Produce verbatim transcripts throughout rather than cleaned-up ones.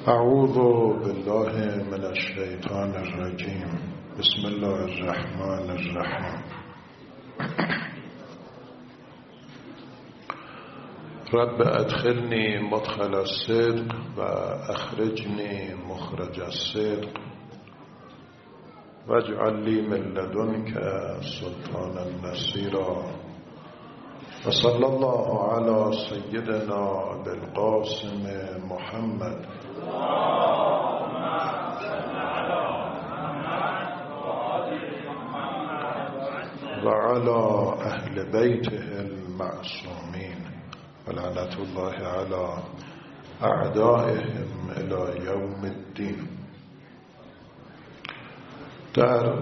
اعوذ بالله من الشیطان الرجیم. بسم الله الرحمن الرحیم. رب ادخلنی مدخل الصدق و اخرجنی مخرج الصدق واجعل لی من لدنک سلطانا نصیرا. و صلی الله علی سیدنا بالقاسم محمد و علی اهل بیته المعصومین و لعنت الله علی اعدائهم الی یوم الدین. در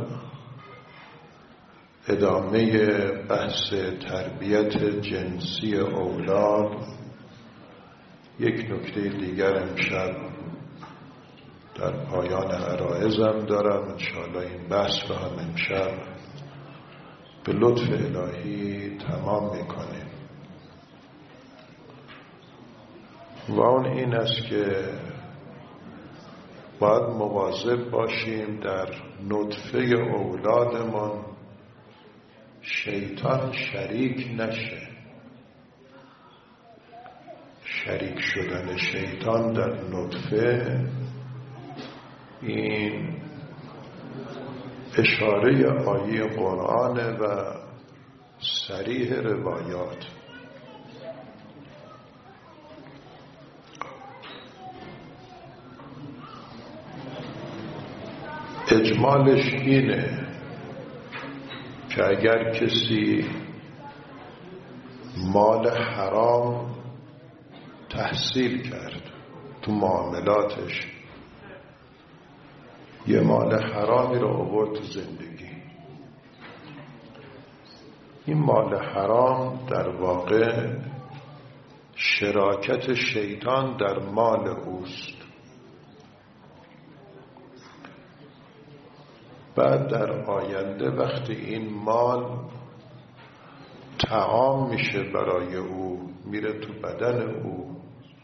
ادامه بحث تربیت جنسی اولاد یک نکته دیگر امشب در پایان عرایزم دارم. انشاءالله این بحث را هم امشب به لطف الهی تمام میکنیم و اون این است که باید مواظب باشیم در نطفه اولادمان شیطان شریک نشه. شریک شدن شیطان در نطفه این اشاره آیه قرآن و صریح روایات. اجمالش اینه که اگر کسی مال حرام تحصیل کرد تو معاملاتش، یه مال حرامی رو آورد تو زندگی، این مال حرام در واقع شراکت شیطان در مال اوست. بعد در آینده وقتی این مال طعام میشه برای او، میره تو بدن او،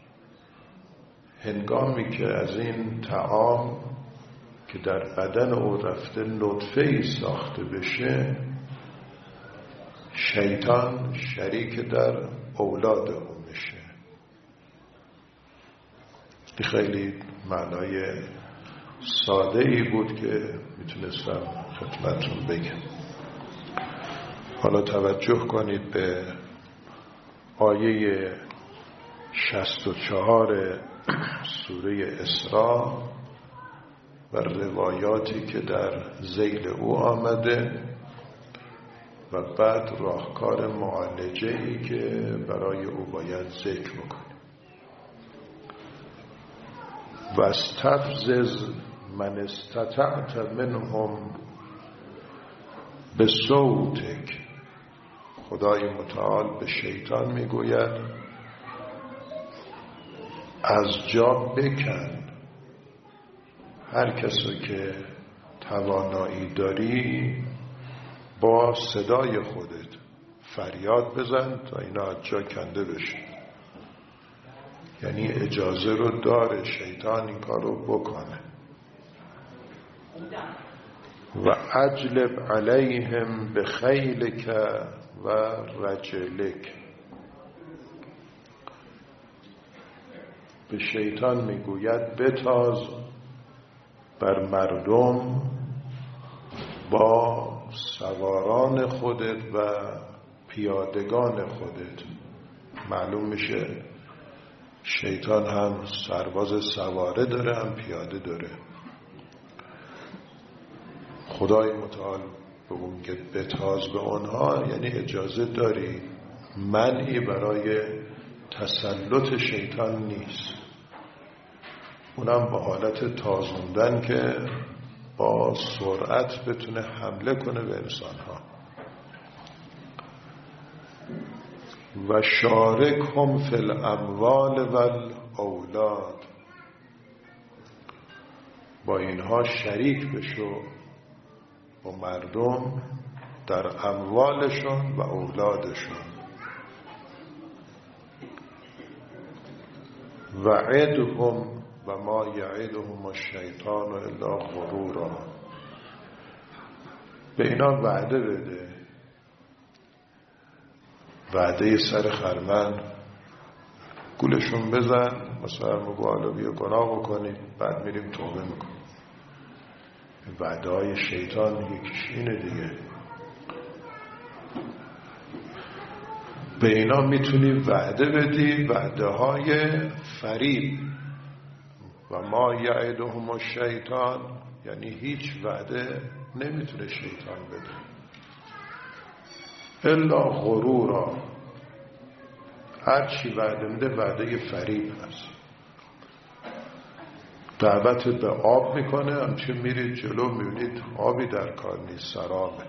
هنگامی که از این طعام که در بدن او رفته نطفه‌ای ساخته بشه، شیطان شریک در اولاد او میشه. خیلی معنای ساده ای بود که میتونستم خدمتتون بگم. حالا توجه کنید به آیه شصت و چهار سوره اسراء و روایاتی که در ذیل او آمده و بعد راهکار معالجه‌ای که برای او باید ذکر بکنیم. و استفزز من استطعت منهم به صوتک. خدای متعال به شیطان میگوید از جا بکن هر کسی که توانایی داری، با صدای خودت فریاد بزن تا اینا از جا کنده بشه. یعنی اجازه رو داره شیطان این کار رو بکنه. و اجلب علیهم بخیلک و رجلک. به شیطان میگوید بتاز بر مردم با سواران خودت و پیادگان خودت. معلوم میشه شیطان هم سرباز سواره داره، هم پیاده داره. خدای متعال به اون که بتاز به اونها، یعنی اجازه داری، منعی برای تسلط شیطان نیست. اونم با حالت تازوندن که با سرعت بتونه حمله کنه به انسانها. و شارکهم فی الاموال و الاولاد. با اینها شریک بشو، با مردم، در اموالشون و اولادشون. وعدهم و ما یعدهم الشیطان الا غرورا. به اینا وعده بده، وعده سر خرمن، گولشون بزن، مثلا بگو حالا بیا گناه بکنید بعد میریم توبه میکنیم. وعده های شیطان یکیش اینه دیگه. به اینا میتونی وعده بدی، وعده های فریب. و ما یعدهم الشیطان یعنی هیچ وعده نمیتونه شیطان بده الا غرورا. هر چی وعده میده وعده فریب هست. دعوت به آب میکنه، همچون میرید جلو میبینید آبی در کار نیست، سرابه.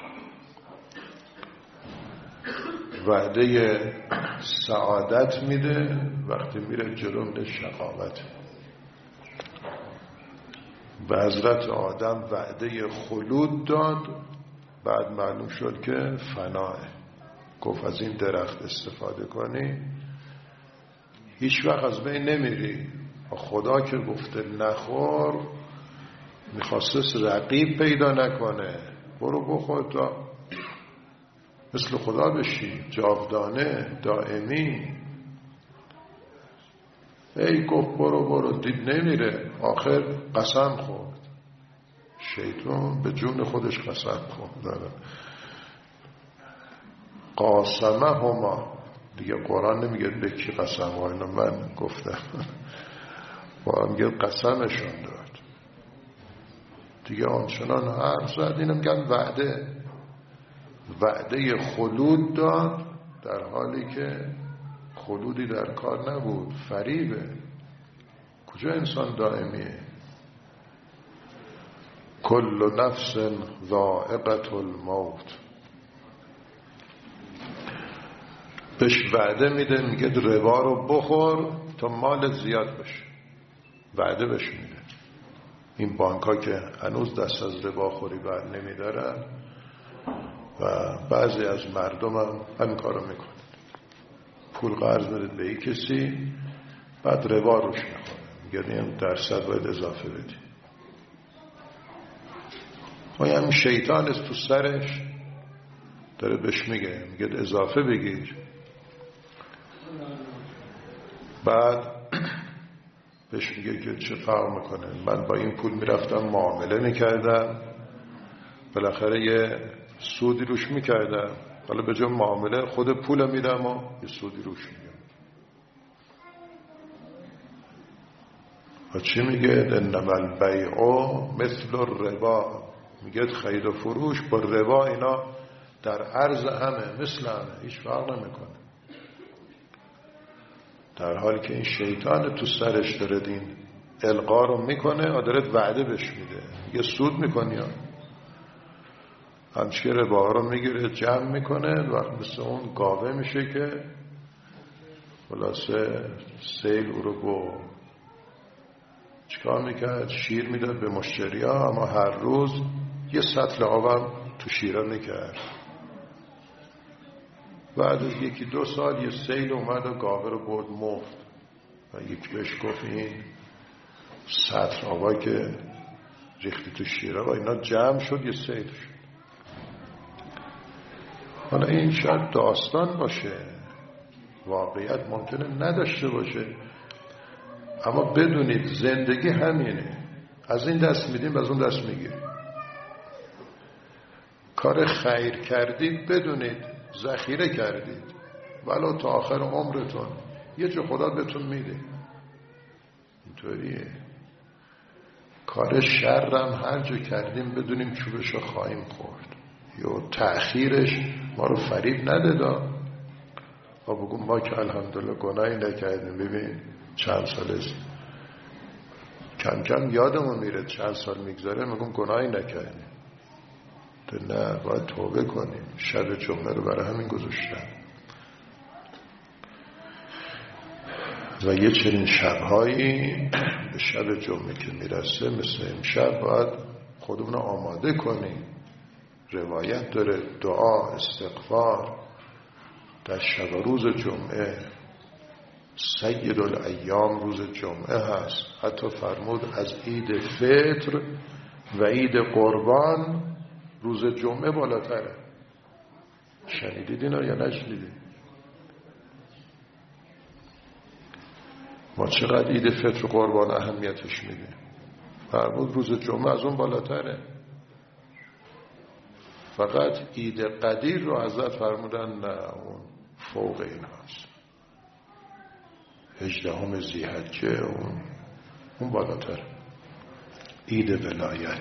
وعده سعادت میده، وقتی میره جلو میده شقاوت. به حضرت آدم وعده خلود داد، بعد معلوم شد که فناه. گفت از این درخت استفاده کنی هیچ وقت از بین نمیری. خدا که گفته نخور، میخواسته رقیب پیدا نکنه. برو بخور تا مثل خدا بشی، جاودانه دائمی. ای گفت برو برو، دید نمیره، آخر قسم خورد. شیطان به جون خودش قسم خورد. قاسمه هما دیگه قرآن نمیگه به کی قسم ها، اینو من گفتم. قرآن میگه قسمشون داد دیگه. آنچنان حرف زد. اینو میگن وعده. وعده خلود داد در حالی که خلودی در کار نبود، فریبه. کجا انسان دائمیه؟ کل نفس ذائقة الموت. بهش وعده میده، میگه ربا رو بخور تا مالت زیاد بشه. وعده بهش میده. این بانک ها که هنوز دست از ربا خوری بر نمیدارن و بعضی از مردم هم همین کارو میکنن. پول قرض بدید به یک کسی، بعد ربا روش میخوره، میگه این درصد باید اضافه بدی. و همین شیطان است تو سرش داره بهش میگه، میگه اضافه بگیر. بعد بهش میگه که چه فرق میکنه، من با این پول میرفتم معامله میکردم، بالاخره یه سودی روش میکردم، حالا به جای معامله خود پول میدم و یه سودی روش میگم. و چی میگه؟ انما البیع مثل الربا. میگه خرید و فروش با ربا اینا در عرض همه، مثل همه، هیچ فرق نمیکنه. در حالی که این شیطان تو سرش داره این القا رو میکنه و داره وعده بهش میده، یه سود میکنی ها. همچه ربا رو میگیره جمع میکنه، وقت مثل اون گاوه میشه که خلاصه سیل او رو بو چکار میکرد؟ شیر میداد به مشتری ها، اما هر روز یه سطل آبم تو شیره میکرد. بعد از یکی دو سال یه سیل اومد و گاوه رو برد مفت و یکی بهش گفت این سطل آبا که ریختی تو شیره و اینا جمع شد یه سیل شد. حالا این شاید داستان باشه، واقعیت ممکنه نداشته باشه، اما بدونید زندگی همینه. از این دست میدیم و از اون دست میگیریم. کار خیر کردید بدونید ذخیره کردید، ولو تا آخر عمرتون یه جو خدا بهتون میده. اینطوریه. کار شرم هر جا کردیم بدونیم چوبشو خواهیم خورد. یا تأخیرش ما رو فریب ندادا و بگم ما که الحمدلله گناهی نکردیم. ببین چند سال است، کم کم یادمون میره، چند سال میگذاره میگم گناهی نکردیم. نه، باید توبه کنیم. شب جمعه رو برای همین گذاشتن و یه چنین شبهایی به شب جمعه که میرسه مثل امشب باید خودمون رو آماده کنیم. روایت داره دعا استغفار در شب روز جمعه سید الایام روز جمعه هست. حتی فرمود از عید فطر و عید قربان روز جمعه بالاتره. شنیدید اینا یا نشنیدید؟ ما چقدر عید فطر و قربان اهمیتش میدیم. فرمود روز جمعه از اون بالاتره. فقط عید قدیر رو حضرت فرمودن نه، اون فوق این هست. هجدهم ذی‌حجه اون اون بالاتر. عید ولایت.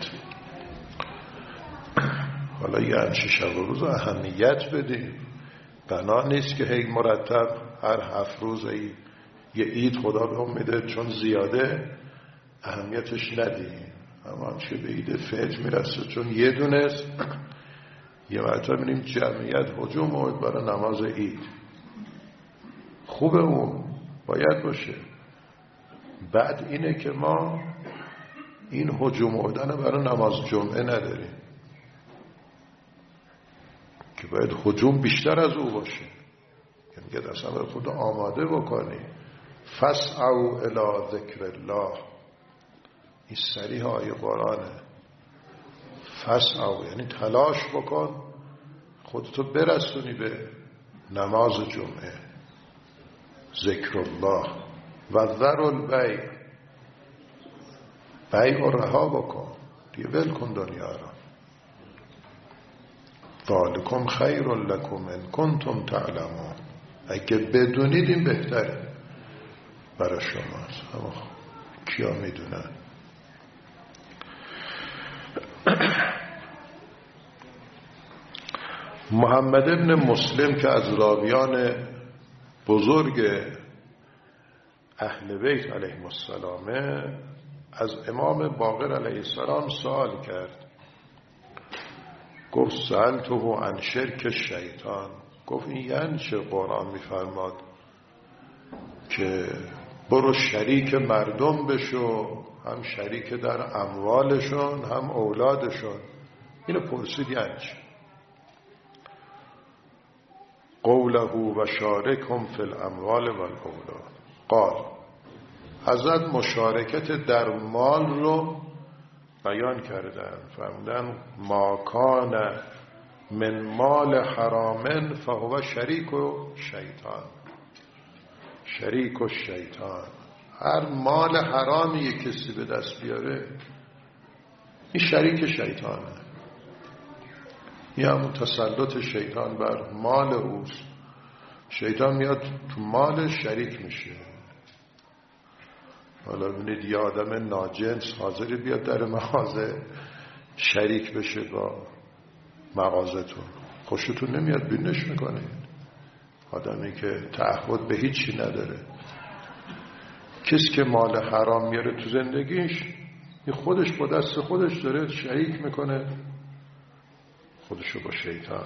حالا یه همچه شب و روز اهمیت بدیم. بنا نیست که هی مرتب هر هفت روز ای یه عید خدا به اون میده چون زیاده اهمیتش ندیم. اما همچه به عید فطر میرسه چون یه دونست یه مرتبه بینیم جمعیت هجوم آورد برای نماز عید. خوبه، اون باید باشه. بعد اینه که ما این هجوم آوردن برای نماز جمعه نداریم که باید هجوم بیشتر از او باشه. یعنی که اصلا باید خود آماده بکنی. فسعوا الی ذکر الله. این صریح آیه قرآنه. فسعوا یعنی تلاش بکن خودتو برسونی به نماز جمعه. ذکر الله و ذر البیع. بیع و رها بکن دیگه، ول کن دنیا را. ذالکم خیر لکم ان کنتم تعلمون. اگه بدونید این بهتره برای شماست. اما کیا میدونن؟ محمد ابن مسلم که از راویان بزرگ اهل بیت علیهم السلام از امام باقر علیه السلام سوال کرد. گفت سألته عن شرک شیطان. گفت این یعنی چه قرآن میفرماد که برو شریک مردم بشو، هم شریک در اموالشون هم اولادشون؟ اینو پرسید یعنی چه؟ قوله و شارکهم فی الاموال و الاولاد. قال حضرت مشارکت در مال رو بیان کردن. فرمودن ما کان من مال حرام فهو شریک و شیطان. شریک و شیطان. هر مال حرامی یک کسی به دست بیاره این شریک شیطانه. این همون تسلط شیطان بر مال اوست. شیطان میاد تو مال شریک میشه. حالا ببینید یه آدم ناجنس حاضری بیاد در مغازه شریک بشه با مغازتون، خوشتون نمیاد؟ بینش میکنید. آدمی که تعهد به هیچی نداره. کسی که مال حرام میاره تو زندگیش این خودش با دست خودش داره شریک میکنه خودشو با شیطان.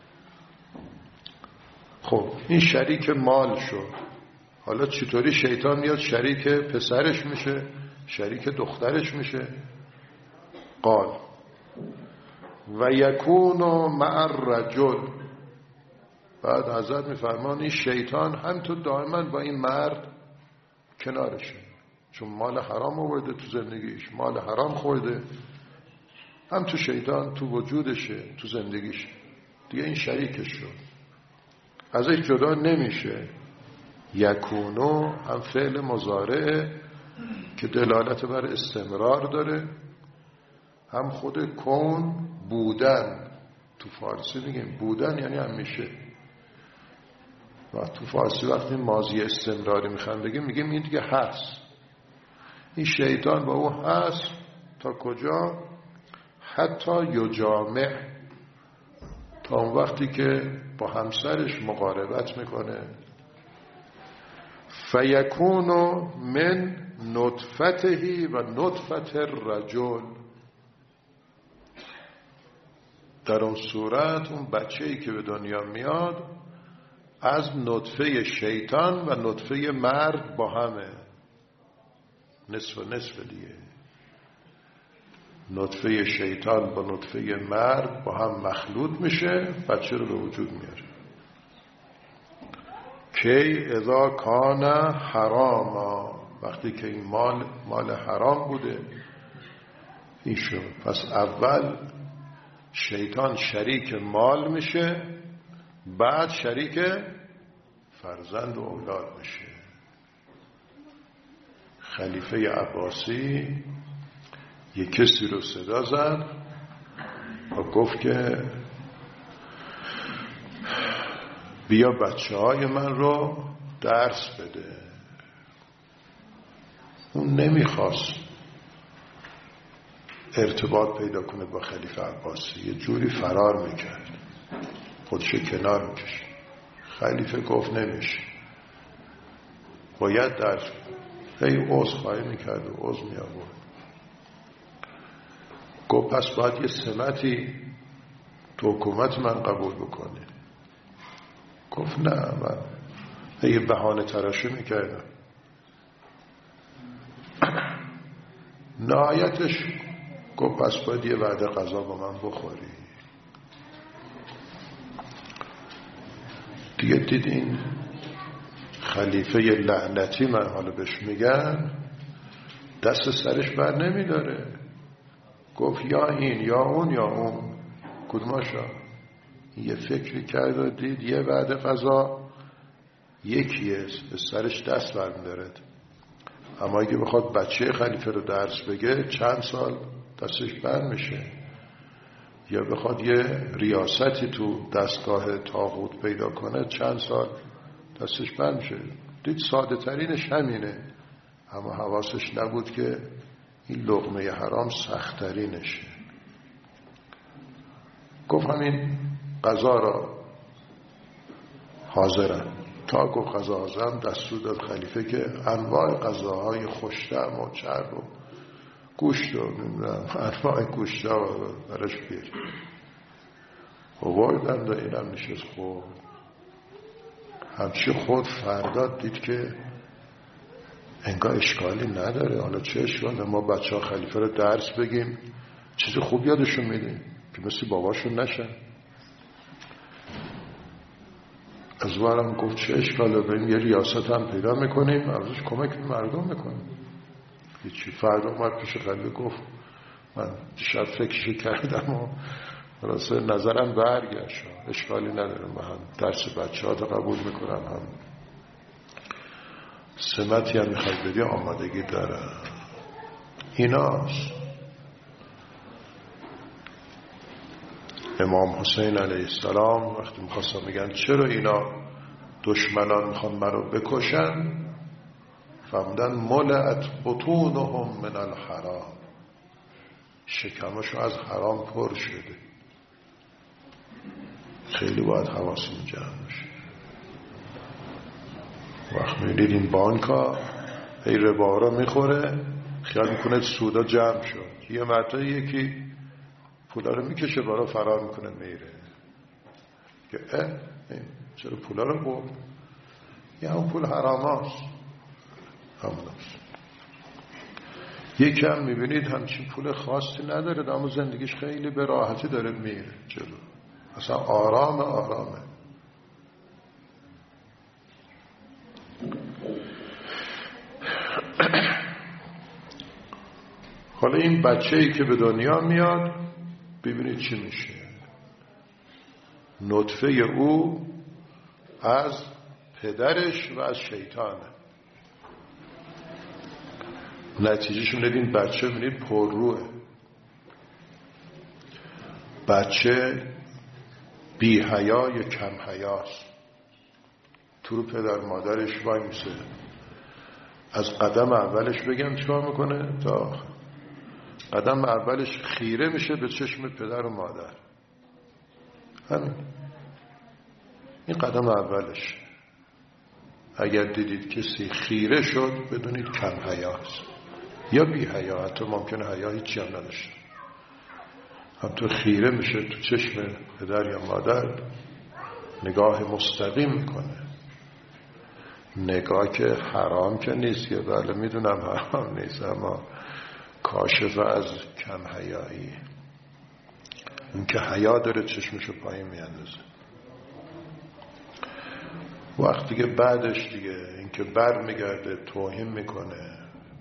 خب این شریک مال شد. حالا چطوری شیطان میاد شریک پسرش میشه، شریک دخترش میشه؟ قال و یکون مع الرجل. بعد حضرت میفرمان این شیطان هم تو دائما با این مرد کنارشه، چون مال حرام آورده تو زندگیش، مال حرام خورده، هم تو شیطان تو وجودشه، تو زندگیش دیگه این شریکش شد، ازش جدا نمیشه. یکونو هم فعل مضارعه که دلالت بر استمرار داره، هم خود کون بودن. تو فارسی میگیم بودن یعنی همیشه، و تو فارسی وقتی ماضی استمراری میخوام بگیم میگیم این دیگه هست. این شیطان با او هست تا کجا؟ حتی یجامع، تا اون وقتی که با همسرش مقاربت میکنه. فیکون من نطفته و نطفت الرجل. در اون صورت اون بچه‌ای که به دنیا میاد از نطفه شیطان و نطفه مرد با همه، نصف و نصف دیگه. نطفه شیطان با نطفه مرد با هم مخلوط میشه، بچه رو به وجود میاره کی اذا کان حراما، وقتی که این مال مال حرام بوده این شد. پس اول شیطان شریک مال میشه، بعد شریک فرزند و اولاد میشه. خلیفه عباسی یک کسی رو صدا زد و گفت که بیا بچه های من رو درس بده. اون نمیخواست ارتباط پیدا کنه با خلیفه عباسی، یه جوری فرار میکرد، خودشو کنار میکشید. خلیفه گفت نمیشه، باید درس بده. هی عذرخواهی میکرد و عذر میآورد. گفت پس باید یه سمتی تو حکومت من قبول بکنی. گفت نه، من یه بهانه تراشی میکردم. نهایتش گفت پس باید یه وعده غذا با من بخوری. دیگه دیدین خلیفه لعنتی، من حالا بهش میگن، دست سرش بر نمیداره. گفت یا این یا اون یا اون، کدوماشا؟ یه فکری کرد و دید یه وعده غذا یکیه، به سرش دست بر میداره. اما اگه بخواد بچه خلیفه رو درس بگه چند سال دستش بر میشه، یا بخواد یه ریاستی تو دستگاه طاغوت پیدا کنه چند سال دستش بر میشه. دید ساده ترینش همینه، اما حواسش نبود که این لقمه حرام سخت ترینشه. گفت همین غذا را حاضرم. تا گفت غذا حاضرم دستور داد خلیفه که انواع غذاهای خوش‌طعم و چرب و گوشت و نمیدونم انواع گوشت ها رو برش بیاری. آوردند و اینم نشست خورد. همچی خود فردا دید که انگار اشکالی نداره. حالا چه اشکاله؟ ما بچه ها خلیفه رو درس بگیم چیز خوب یادشون میدیم که مثل باباشون نشن. از بارم گفت چه اشکاله، بریم یه ریاست هم پیدا میکنیم، ازش کمک مردم میکنیم. هیچی. فردا اومد پیش خلیفه گفت من دیشب فکرشو کردم و راسته نظرم برگشت، اشکالی نداره، من هم درس بچه ها رو قبول میکنم، هم سمتی هم میخواد بدی آمادگی دارم. ایناست. امام حسین علیه السلام وقتی میخواستم میگن چرا اینا دشمنان میخوان منو بکشن، فهمدن ملعت بطونهم من الحرام، شکمشو از حرام پر شده. خیلی باید حواسمون جمع بشه. وقت میدید این بانکا ای ربا را میخوره، خیال میکنه سودا جمع شد. یه مرتبه یکی پولا رو میکشه بالا، فرار میکنه میره که اه چرا پولا رو برد؟ یه همون پول حرام هست. همون هست. یکی هم میبینید همچین پول خاصی نداره، اما زندگیش خیلی به راحتی داره میره جلو، اصلا آرام آرامه. حالا این بچه‌ای که به دنیا میاد ببینید چی میشه. نطفه او از پدرش و از شیطانه. نتیجهشون دیدین بچه ببینید پر روه. بچه بی حیا یا کم حیاست. تو رو پدر مادرش وای میسه. از قدم اولش بگم چیکار میکنه تا آخر. قدم اولش خیره میشه به چشم پدر و مادر. همین. این قدم اولش. اگر دیدید کسی خیره شد بدونید کم حیاست یا بی حیا، حتی ممکنه حیا هیچی هم نداشته. همطور خیره میشه تو چشم پدر یا مادر، نگاه مستقیم میکنه. نگاه که حرام که نیست، که بله میدونم حرام نیست، اما کاشف از کم حیایی. اون که حیا داره چشمشو پایین میاندازه. وقتی که بعدش دیگه اینکه بر میگرده توهین میکنه،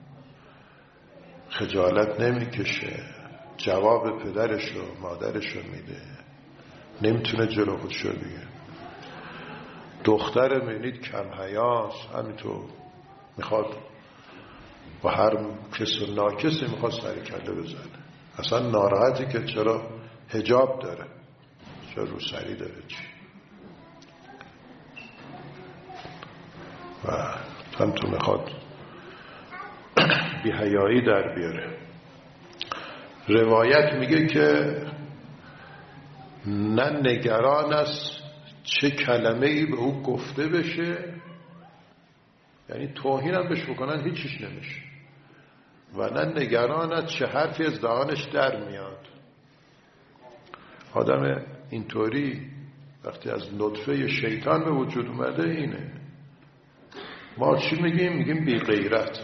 خجالت نمیکشه، جواب پدرش و مادرش رو میده، نمیتونه جلو خودشو بگه. دختر میبینید کم حیاست، همینطور میخواد با هر کس و ناکسی میخواد سر کله بزنه، اصلا ناراحتی که چرا حجاب داره، چرا رو سری داره، چی و هم تو میخواد بی حیایی در بیاره. روایت میگه که نه نگران است چه کلمه ای به او گفته بشه، یعنی توهین هم بهش بکنن هیچیش نمیشه، و نه نگران است چه حرفی از دهانش در میاد. آدم اینطوری وقتی از نطفه شیطان به وجود اومده اینه. ما چی میگیم؟ میگیم بی غیرت.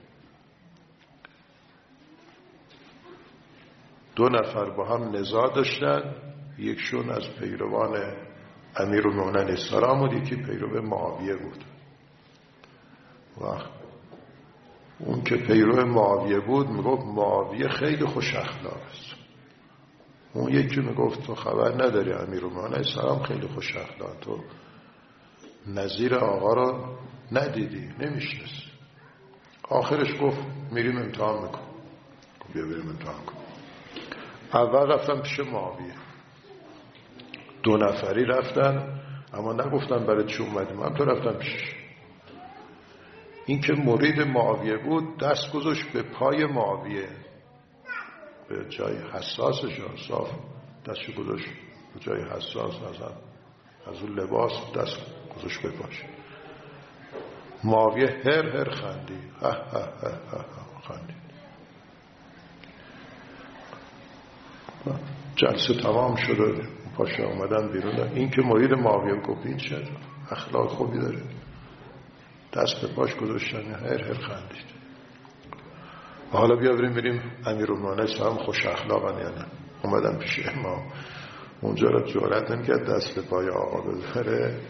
دو نفر با هم نزاع داشتن، یکشون از پیروان امیرالمومنین علیه السلام بود، یکی پیرو معاویه بود. و اون که پیرو معاویه بود میگفت معاویه خیلی خوش اخلاق است. اون یکی میگفت تو خبر نداری امیرالمومنین علیه السلام خیلی خوش اخلاق، تو نظیر آقا رو ندیدی، نمیشناسی. آخرش گفت میریم امتحان میکن. گفت بیا بریم امتحان کن. اول رفتن پیش معاویه، دو نفری رفتن، اما نگفتن برای چی اومدیم، هم تو رفتن پیشش. این که مرید معاویه بود دست گذاشت به پای معاویه، به جای حساسش صاف دستش گذاشت به جای حساس، از از اون لباس دست گذاشت به پاش. معاویه هر هر خندی، ها ها ها ها خندید. جلسه تمام شده، پاشا اومدن بیرون. این که مرید معاویه گفت این چه اخلاق خوبی داره، دست به پاش گذاشتن، هر هر خندید. و حالا بیا بریم بریم امیرالمومنین هم خوش اخلاقن یا نه. اومدن پیش امام، اونجا را جرأت نمی‌کرد دست به پای آقا بذاره،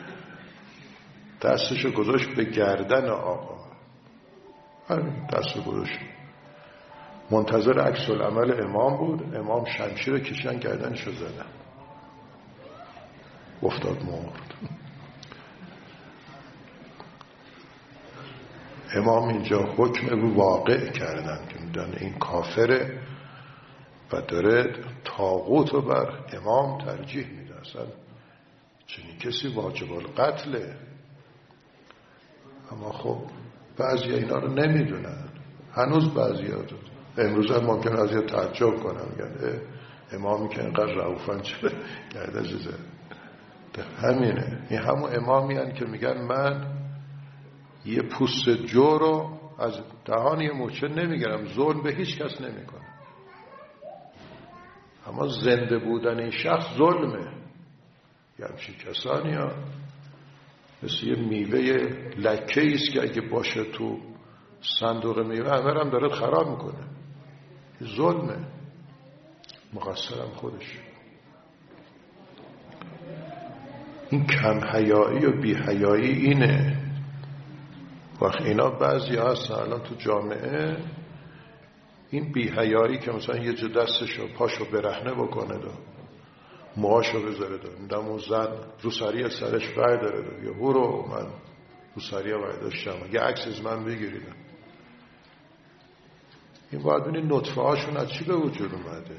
دستشو گذاشت به گردن آقا، همین دستو گذاشت. منتظر عکس العمل امام بود. امام شمشیر کشیدن گردنشو زدن، افتاد مرد. امام اینجا حکم واقع کردن که میدن این کافره و داره طاغوت رو بر امام ترجیح میده. اصلا چنین کسی واجب القتله. اما خب بعضی اینا رو نمیدونن، هنوز بعضی ها دو. امروز هم ممکن از یه تعجب کنم، میگن امامی که اینقدر رعوفن چرا گردش زد. همینه، این همون امامی هن که میگن من یه پوست جو رو از دهان یه مورچه نمیگیرم، ظلم به هیچ کس نمیکنم. اما زنده بودن این شخص ظلمه. یه همچین کسانی ها مثل یه میوه لکه ایست که اگه باشه تو صندوق میوه همه هم داره خراب میکنه. ظلمه، مقصرم خودش. این کم حیایی و بی حیایی اینه. وقت اینا بعضی هستن الان تو جامعه، این بی حیایی که مثلا یه جا دستشو پاشو برهنه بکنه دو موهاشو بذاره دو دمو زن روسری سرش برداره دو یه هورو من روسری برداشتم یه عکس از من بگیریدم. این باید بینید نطفه هاشون از چی به وجود اومده.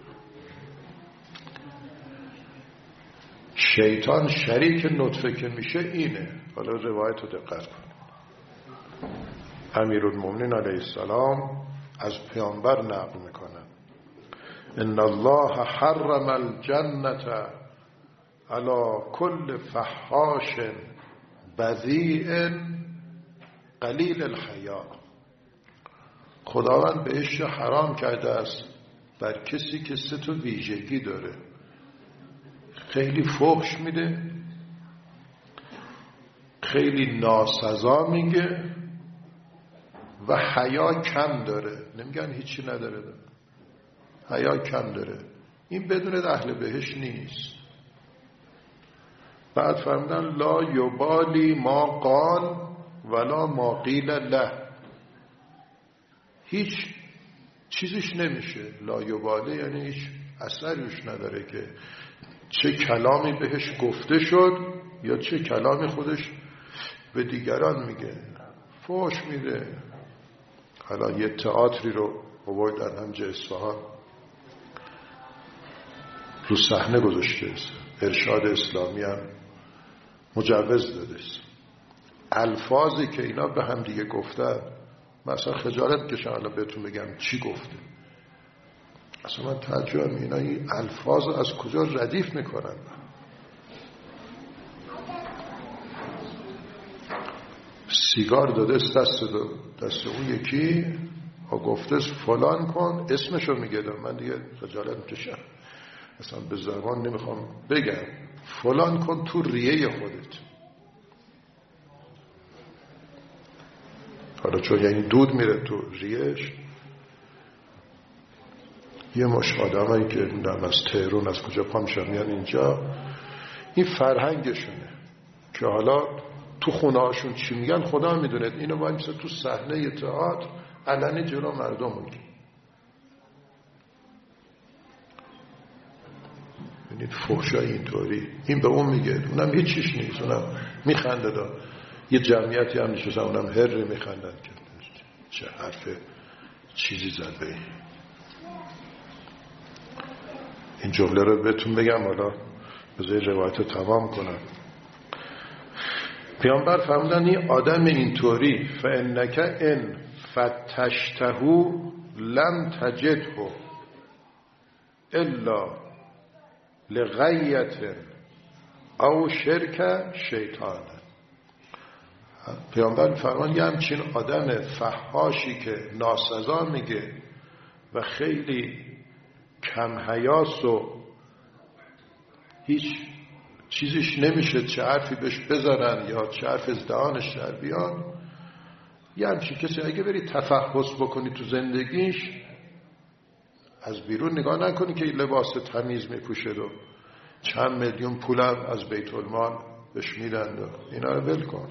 شیطان شریک نطفه که میشه اینه. حالا روایت رو دقت کن. امیرالمومنین علیه السلام از پیامبر نقل میکنن ان الله حرم الجنة علی کل فحاش بذیء قلیل الحیا. خداوند بهش حرام کرده است بر کسی که سه تا ویژگی داره: خیلی فحش میده، خیلی ناسزا میگه و حیا کم داره. نمیگن هیچی نداره، داره حیا کم داره. این بدون اهل بهش نیست. بعد فرمودن لا یبالی ما قال ولا ما قیل له، هیچ چیزش نمیشه. لا یبالی یعنی هیچ اثریش نداره که چه کلامی بهش گفته شد یا چه کلامی خودش به دیگران میگه، فوش میده. حالا یه تئاتری رو آوردن همجا اصفهان، رو صحنه گذاشته است، ارشاد اسلامی هم مجوز داده است. الفاظی که اینا به هم دیگه گفتن، مثلا خجالت کشم الان بهتون بگم چی گفته. اصلا من تعجب می‌کنم اینا این الفاظ از کجا ردیف میکنن. سیگار داده است دست دست اون یکی، ها گفته فلان کن، اسمشو میگه، من دیگه خجالت میکشم اصلا به زبان نمیخوام بگم، فلان کن تو ریه خودت. حالا چون یعنی دود میره تو ریهش. یه مش آدمایی که نم از تهران از کجا پا میشن میان اینجا، این فرهنگشونه که حالا تو خونه هاشون چی میگن خدا میدونه. اینو باید مثلا تو صحنه تئاتر علنی جلو مردم میگی. ببینید فحشای اینطوری، این به اون میگه، اونم هیچ چیش نیست، اونم میخنده دا. یه جمعیتی هم نشسته اونم هر میخندن که چه حرف چیزی زد به این. این جمله رو بهتون بگم، حالا بذاری روایت تمام کنم. پیامبر فرمودن این آدم اینطوری فانک ان فتشته لم تجده الا لغیت او شرک شیطان. پیامبر فرمان یه همچین آدم فحاشی که ناسزا میگه و خیلی کم حیاس و هیچ چیزش نمیشه چه حرفی بهش بزنن یا چه حرف از دهانش در بیان، یه همچین کسی اگه بری تفحص بکنی تو زندگیش، از بیرون نگاه نکنی که این لباس تمیز میپوشه و چند میلیون پولم از بیت المال بهش میدن و اینا رو ول کن،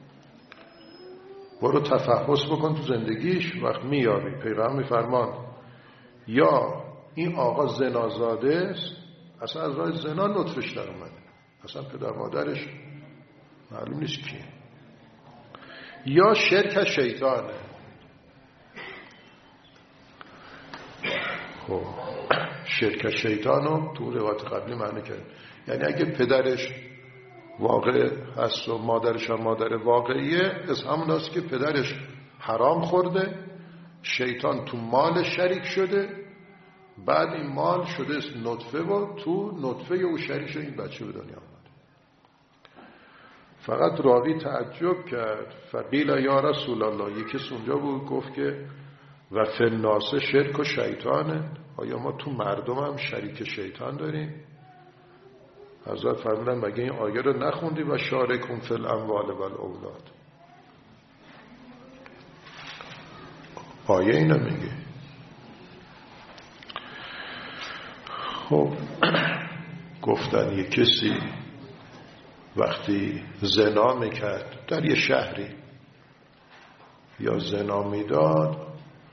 برو تفحص بکن تو زندگیش. وقت میابی پیغمبر میفرمان یا این آقا زنازاده است، اصلا از راه زنا نطفش در اومده، اصلا پدر مادرش معلوم نیست کیه، یا شرک شیطانه. خب شرک شیطانو تو روایت قبلی معنی کرد، یعنی اگه پدرش واقع هست و مادرش هم مادر واقعیه، از همون هست که پدرش حرام خورده، شیطان تو مال شریک شده، بعد این مال شده است نطفه و تو نطفه او شریک شده این بچه به دنیا آمد. فقط راوی تعجب کرد، فقیل یا رسول الله، یکی اونجا بود گفت که و فی الناس شرک و شیطانه، آیا ما تو مردم هم شریک شیطان داریم؟ حضرت فرمودن مگه این آیه رو نخوندی و شارکم فی الاموال و الاولاد؟ آیه اینو میگه. خب گفتن یک کسی وقتی زنا میکرد در یه شهری یا زنا میداد،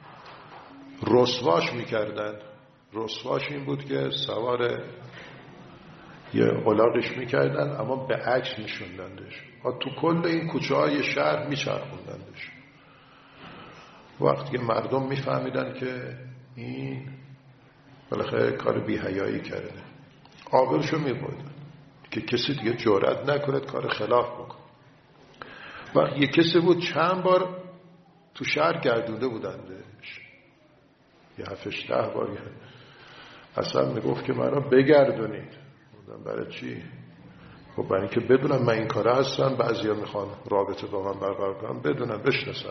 رسواش میکردن. رسواش این بود که سوار یه الاغش میکردن اما به عکس میشوندندش، تو کل این کوچه های شهر میچرخوندندش. وقتی که مردم میفهمیدن که این بالاخره کار بی‌حیایی کرده، آبروشو میبردن که کسی دیگه جرئت نکنه کار خلاف بکنه. وقتی یک کسی بود چند بار تو شهر گردونده بودندش، یه هفتش ده بار گرد. اصلا میگفت که منو بگردونید. بودن برای چی؟ خب برای که بدونم من این کاره هستم، بعضی ها میخوان رابطه با من برقرار کنم، بدونم بشناسن.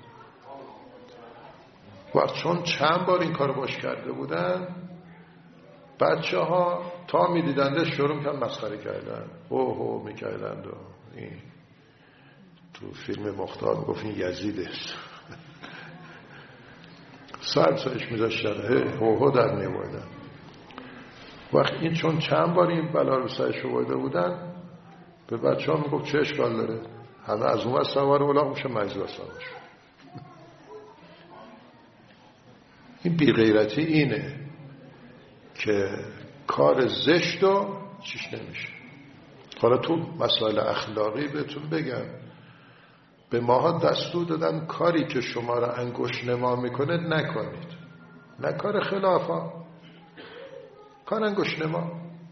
وقت چون چند بار این کار باش کرده بودن، بچه ها تا میدیدنده شروع کردن مسخره کردن، هو هو میکردند و این تو فیلم مختار میگفت این یزیده سر سرش میذاشتن، هو هو در میوردن. وقت این چون چند بار این بلا رو سرش آورده بودن، به بچه ها میگفت چه اشکال داره، همه از اون وقت سوار الاغ میشه، مجزی واسه باشه. این بیغیرتی اینه که کار زشت و چیش نمیشه. حالا تو مسائل اخلاقی بهتون بگم، به ماها دستور دادن کاری که شما را انگشت نما میکنه نکنید، نه کار خلافا، کار انگشت نما.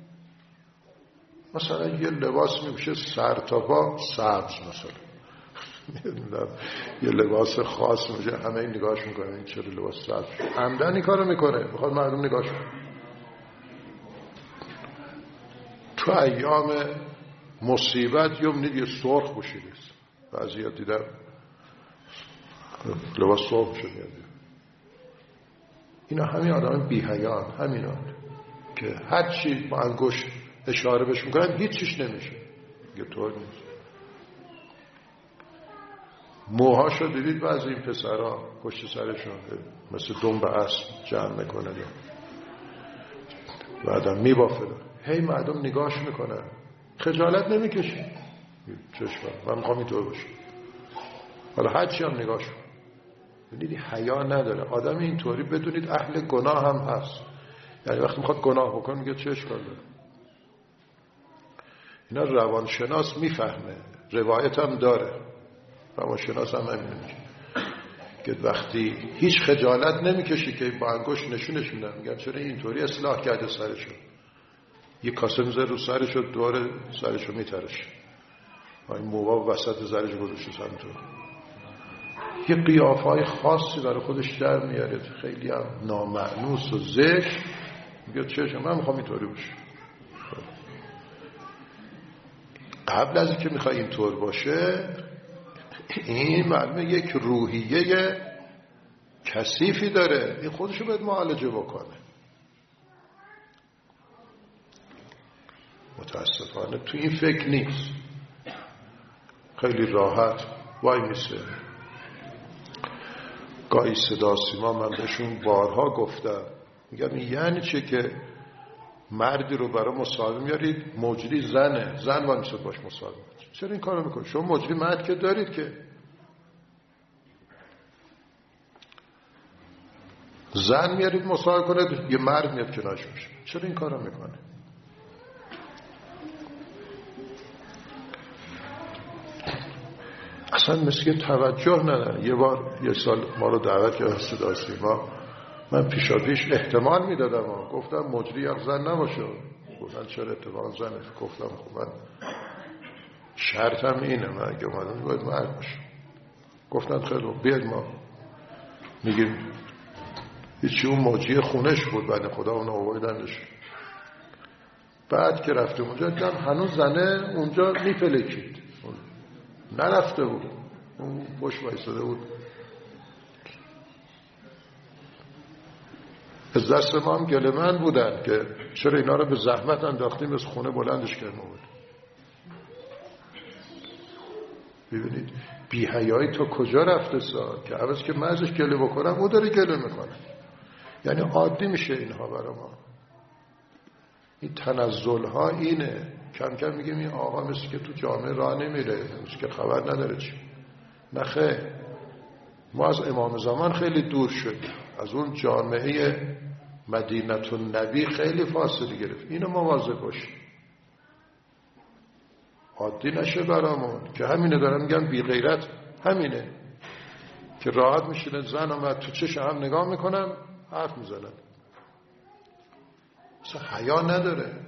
مثلا یه لباس میشه سر تا پا سبز، مثلا یه لباس خاص میشه، همه این نگاهش میکنه این چرا لباس سبز شد، عمدن این کارو میکنه، میخواد مردم نگاهش کنه. تو ایام مصیبت یوم یه سرخ پوشیده است، بعضی دیدم لباس سرخ شده. اینا همین آدم بی حیان، همینا که هر چی با انگشت اشاره بهش میکنن هیچ چیش نمیشه. یه طور نیست. موهاشو دیدید بعضی این پسرها پشت سرشون مثل دنب اسب جمع میکنن، بعدم میبافه، هی مردم نگاهش میکنن، خجالت نمیکشه. چشم من میخوام اینطور باشه، حالا هر چی هم نگاهش کن. ببینید حیا نداره آدم اینطوری. بدونید اهل گناه هم هست، یعنی وقتی میخواد گناه بکنه میگه چه اشکال داره. اینا روانشناس میفهمه، روایت هم داره، روانشناس هم همین میگه که وقتی هیچ خجالت نمیکشی که با انگشت نشونش میدن، میگن چرا اینطوری اصلاح کرده سرشو، یه کاسه میذاره رو سرشو، دور سرشو میترشه، این موها وسط زرش گذاشته سمتو، یه قیافه‌های خاصی برای خودش در میاره، خیلی هم نامأنوس و زشت. میگه چشم من میخوام اینطوری باشه. قبل از اینکه میخوای اینطور باشه، این معلومه یک روحیه کثیفی داره، این خودشو باید معالجه بکنه. متاسفانه تو این فکر نیست، خیلی راحت وای میسه. گاهی صدا سیما من بهشون بارها گفتم، میگم یعنی چه که مردی رو برای مصاحبه میارید، مجری زنه، زن وای میسه باش مصاحبه، چرا این کارو میکنید؟ شما مجری مرد که دارید که، زن میارید مصاحبه کنید، یه مرد میاد کنارش میشه، چرا این کارو میکنه؟ اصلا مثل توجه نداره. یه بار یه سال ما رو دعوت کرد صدا سیما، من پیشا پیش احتمال میدادم، گفتم مجری هم زن نباشه، گفتن چرا اتفاقا زنه؟ گفتم خب من شرطم اینه، من اگه اومدم باید مرد باشه. گفتن خیلی بیاد ما میگیم هیچی، اون مجری خونش بود، بعد خدا اون آوردنش. بعد که رفتیم اونجا دیدم هنوز زنه اونجا میپلکید، نرفته بود، اون پشت وایساده بود. از دست ما هم گله من بودن که چرا اینا رو به زحمت انداختیم از خونه بلندش کردیم بود. ببینید بی حیایی تا کجا رفته سا که عوض که من ازش گله بکنم او داره گله میکنه. یعنی عادی میشه اینها برای ما. این تنزل ها اینه، کم کم میگیم این آقا مثل که تو جامعه راه نمیره، مثل که خبر نداره چی. نخه ما از امام زمان خیلی دور شدیم، از اون جامعه مدینه النبی خیلی فاصله گرفت. اینو مواظب باشیم عادی نشه برامون که همینه دارم میگم بی غیرت همینه که راحت میشینه زن اومد تو چش هم نگاه میکنم حرف میزنن، اصلا حیا نداره.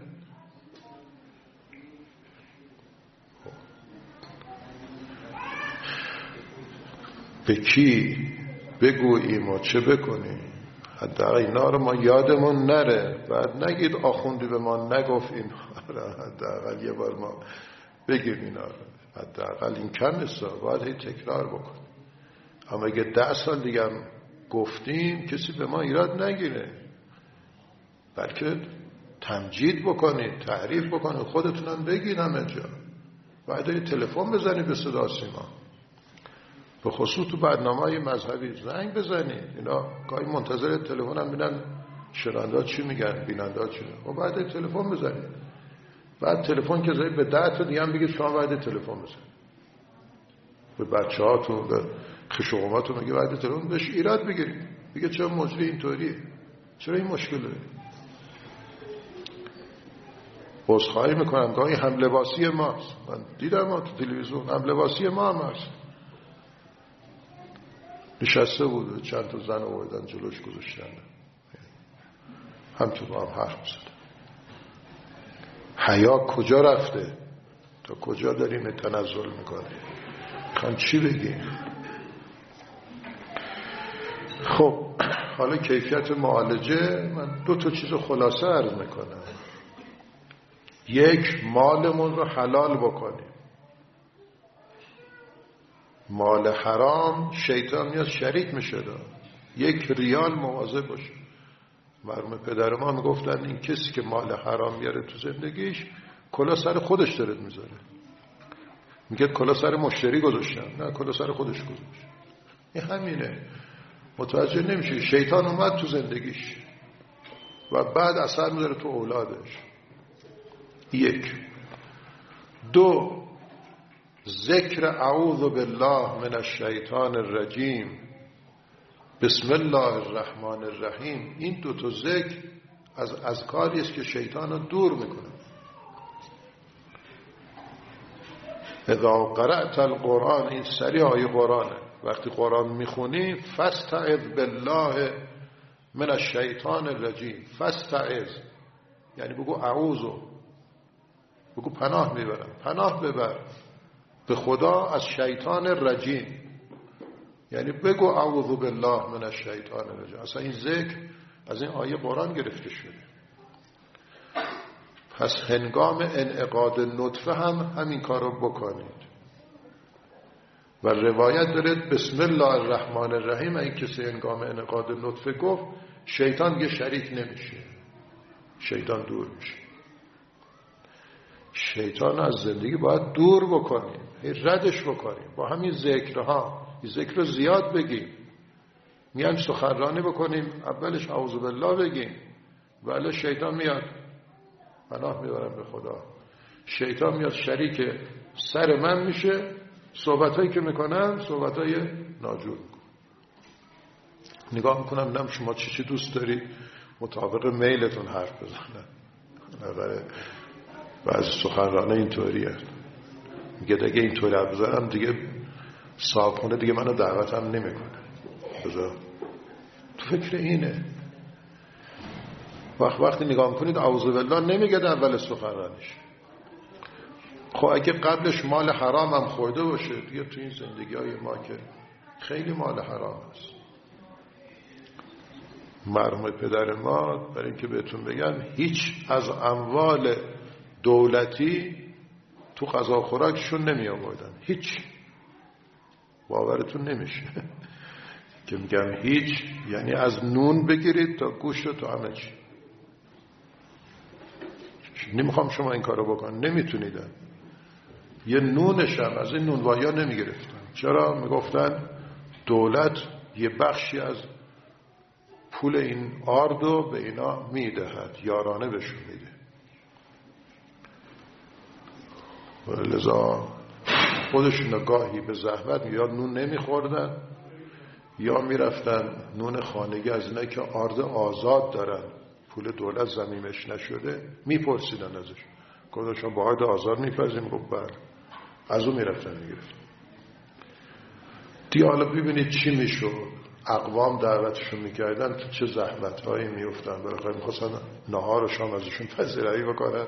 به کی بگوییم و چه بکنیم؟ حداقل اینا رو ما یادمون نره، بعد نگید آخوندی به ما نگفت این. حداقل یه بار ما بگیم اینا رو، حداقل این کم نیست، باید هی تکرار بکنیم. اما اگه ده سال دیگه هم گفتیم کسی به ما ایراد نگیره، بلکه تمجید بکنید، تعریف بکنید، خودتونم بگید همه جا. باید هی تلفن بزنید به صدا سیما، به خصوص تو برنامه‌های مذهبی زنگ بزنید. اینا گاهی منتظر تلفن هم ببینن شنونده چی میگن، بیننده چی میگن، و بعد تلفن بزنید. بعد تلفن که زدید به ده تا دیگه هم بگید شما باید تلفن بزن به بچه هاتون، به خشوقاتون میگه باید تلفن بهش ایراد بگیرید، بگه چرا مجری اینطوریه، چرا این مشکل داره. عذرخواهی میکنم گاهی هم لباسی ماست، من دیدم ما تو تلویزیون هم لباسی ما هم هست. نشسته بود چند تا زن آوردن جلوش گذاشتن، هم تو با هم حرف بزنن. حیا کجا رفته؟ تا کجا داریم تنزل میکنه؟ میخوام چی بگیم؟ خب حالا کیفیت معالجه، من دو تا چیز خلاصه عرض میکنم. یک، مالمون رو حلال بکنیم. مال حرام شیطان میاد شریک میشه دا. یک ریال مواظب باشه. مرحوم پدر ما میگفتن این کسی که مال حرام بیاره تو زندگیش کلا سر خودش داره میذاره. میگه کلا سر مشتری گذاشتم، نه کلا سر خودش گذاشت. این همینه. متوجه نمیشه شیطان اومد تو زندگیش و بعد اثر میذاره تو اولادش. یک. دو، ذکر اعوذ بالله من الشیطان الرجیم بسم الله الرحمن الرحیم، این دو تا ذکر از اذکاری است که شیطان رو دور میکنه. اذا قرأت القرآن، این سری آیه قرآنه، وقتی قرآن میخونی فاستعذ بالله من الشیطان الرجیم، فاستعذ یعنی بگو اعوذ، بگو پناه میبرم، پناه ببر به خدا از شیطان رجیم، یعنی بگو اعوذ بالله من الشیطان الرجیم. اصلا این ذکر از این آیه قرآن گرفته شده. پس هنگام انعقاد نطفه هم همین کار رو بکنید. و روایت داره بسم الله الرحمن الرحیم، این کسی هنگام انعقاد نطفه گفت شیطان یه شریک نمیشه، شیطان دور میشه. شیطان از زندگی باید دور بکنیم، ردش بکنیم با همین ذکرها. این ذکر رو زیاد بگیم. میان سخنرانی بکنیم اولش اعوذ بالله بگیم، ولی شیطان میاد، پناه میبرم به خدا، شیطان میاد شریک سر من میشه. صحبتایی که میکنم صحبتای ناجور میکنم. نگاه میکنم نم شما چی چی دوست داری، مطابق میلتون حرف بزنن. بعضی سخنرانه اینطوریه، میگه دیگه اینطوری حرف بزنم دیگه صاحبخونه دیگه منو دعوتم نمیکنه. بذار تو فکر اینه. وقت وقتی نگاه میکنید اعوذ بالله نمیگه در اول سخنرانیش. خب اگه قبلش مال حرام هم خورده باشه دیگه، تو این زندگی های ما که خیلی مال حرام هست. مرحوم پدر ما برای اینکه بهتون بگم هیچ از اموال دولتی تو غذا خوراکشون نمی آوردن، هیچ. باورتون نمیشه که میگم هیچ، یعنی از نون بگیرید تا گوشت و تا همه چی. نمیخوام شما این کارو بکن، نمیتونیدن. یه نونش هم از این نونوایی ها نمی گرفتن. چرا؟ میگفتن دولت یه بخشی از پول این آردو به اینا میدهد، یارانه بهشون میده. لذا خودشون گاهی به زحمت یا نون نمیخوردن یا میرفتن نون خانگی از اینا که آرد آزاد دارن، پول دولت ضمیمش نشده، میپرسیدن ازش. گفتن با آرد آزاد میپرسیم؟ گفت بله. از اون میرفتن میگرفتن. دیگه حالا ببینید چی میشد. اقوام دعوتشون میکردن تو چه زحمت هایی میفتن. بالاخره میخواستن نهار و شام ازشون پذیرایی بکنن.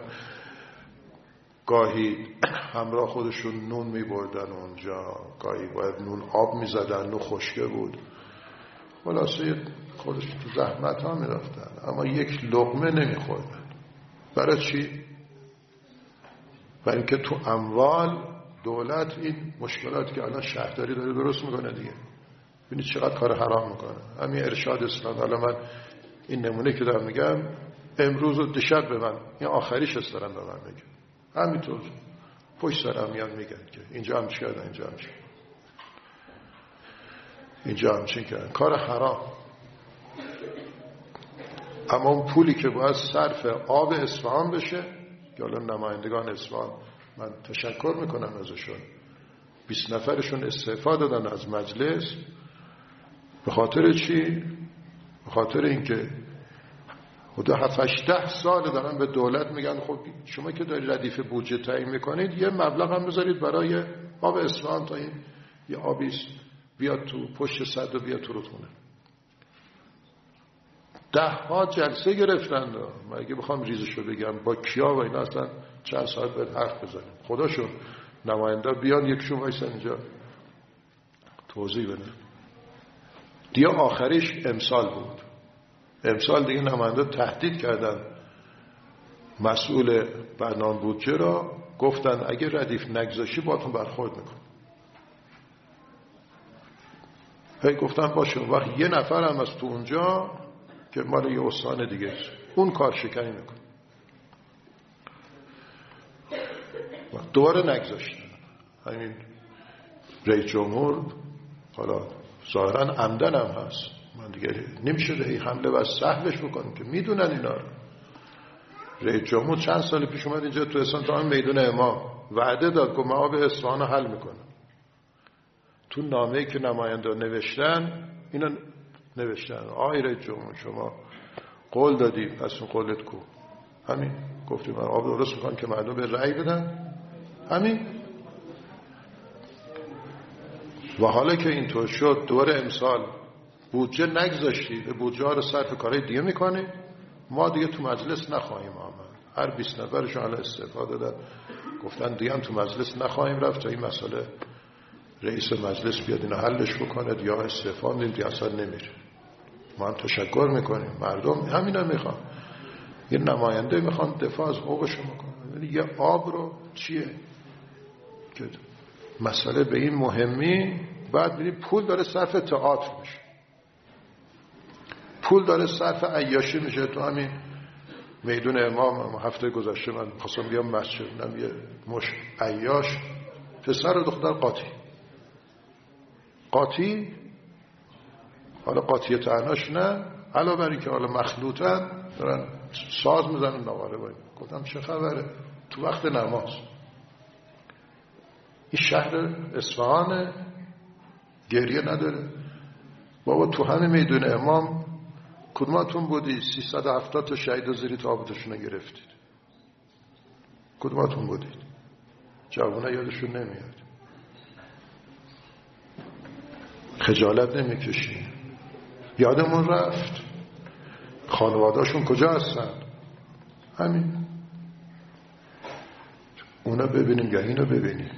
گاهی همراه خودشون نون میبردن اونجا، گاهی باید نون آب میزدن، نون خشکه بود. خلاصه خودشون تو زحمت ها میرفتن، اما یک لقمه نمیخوردن. برای چی؟ برای اینکه تو اموال دولت این مشکلاتی که الان شهرداری داره درست میکنه دیگه. ببینید چقدر کار حرام میکنه. همین ارشاد اسلام، حالا من این نمونه که دارم میگم امروز و دیشب به من، این آخریش است دارم به من میگم، همینطور پشت سرم میان میگن که اینجا هم چی کردن، اینجا هم چی اینجا هم چی کردن. کار حرام. اما اون پولی که باید صرف آب اصفهان بشه که حالا نمایندگان اصفهان من تشکر میکنم ازشون، بیست نفرشون استعفا دادن از مجلس. به خاطر چی؟ به خاطر اینکه حدود هفت ده سال دارن به دولت میگن خب شما که داری ردیف بودجه تعیین میکنید یه مبلغ هم بذارید برای آب اصفهان تا این یه آبیست بیاد تو پشت صد و بیاد تو رودخونه. ده ها جلسه گرفتن. من اگه بخوام ریزشو بگم با کیا و اینا اصلا چند ساعت باید حرف بزنیم. خداشون نماینده بیان یکشون وایسن اینجا توضیح بدن. دیگه آخریش امسال بود. امسال دیگه نماینده تهدید کردن مسئول برنامه بودجه را، گفتن اگه ردیف نگذاشی باهاتون برخورد میکن. هی گفتن باشه. وقت یه نفر هم از تو اونجا که مال یه استان دیگه اون کار شکنی میکن. دوباره نگذاشتن. همین رئیس جمهور حالا ظاهرا عمدن هم هست، من دیگه نمیشه هی حمله و سهلش بکنم که میدونن اینا رو. رئیس جمهور چند سال پیش اومد اینجا تو اصفهان تا میدون امام وعده داد که ما به اصفهان حل میکنم. تو نامه‌ای که نماینده نوشتن اینا نوشتن آقای رئیس جمهور شما قول دادی، پس اون قولت کو؟ همین گفتیم من آب درست میکنم که مردم به رأی بدن. همین. و حالا که اینطور شد دوباره امسال بودجه نگذاشتی، به بودجه ها رو صرف کارهای دیگه میکنی، ما دیگه تو مجلس نخواهیم آمد. هر بیست نفرشون حالا استعفا دادن، گفتن دیگه هم تو مجلس نخواهیم رفت تا این مسئله رئیس مجلس بیاد اینو حلش بکنه یا استعفا میدیم دیگه اصلا نمیره. ما هم تشکر میکنیم، مردم همینا میخوان، یه نماینده میخوان دفاع از حقوقشون بکنن. یه آب رو چیه که مسئله به این مهمی، بعد ببینید پول داره صرف تئاتر میشه، پول داره صرف عیاشی میشه. تو همین میدون امام هفته گذشته من خواستم بیام مسجد، نم یه مش عیاش پسر و دختر قاطی قاطی حالا قاطیت عناش نه، علاوه بر این که حالا مخلوطن دارن ساز میزنن نواره باید. گفتم چه خبره تو وقت نماز؟ این شهر اصفهان گریه نداره بابا. تو همه میدون امام کدوماتون بودی سیصد و هفتاد تا شهید و زیری تابوتشون رو گرفتید؟ کدوماتون بودید؟ جوانه یادشون نمیاد. خجالت نمیکشی؟ یادمون رفت خانواده‌شون کجا هستن؟ همین. اونا ببینیم یا اینو ببینیم.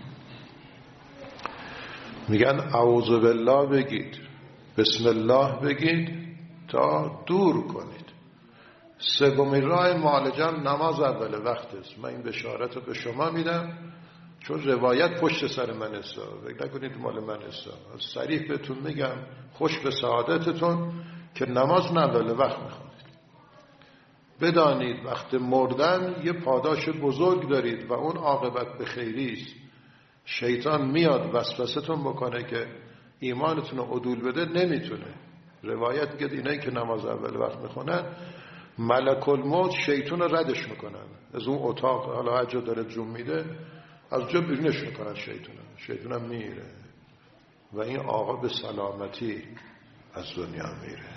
میگن اعوذ بالله بگید، بسم الله بگید تا دور کنید. سومین راه معالجه نماز اول وقت است. من این بشارت رو به شما میدم چون روایت پشت سر من است. فکر نکنید مال من است. صریح بهتون میگم خوش به سعادتتون که نماز اول وقت میخوانید. بدانید وقت مردن یه پاداش بزرگ دارید و اون عاقبت به خیری است. شیطان میاد وسوسه‌تون بکنه که ایمانتون رو عدول بده، نمیتونه. روایت میگه اینایی که نماز اول وقت میخونن ملک الموت شیطان رو ردش میکنن از اون اتاق، حالا هر جا داره جون میده از جا بیرونش میکنن شیطان شیطان هم میره و این آقا به سلامتی از دنیا میره.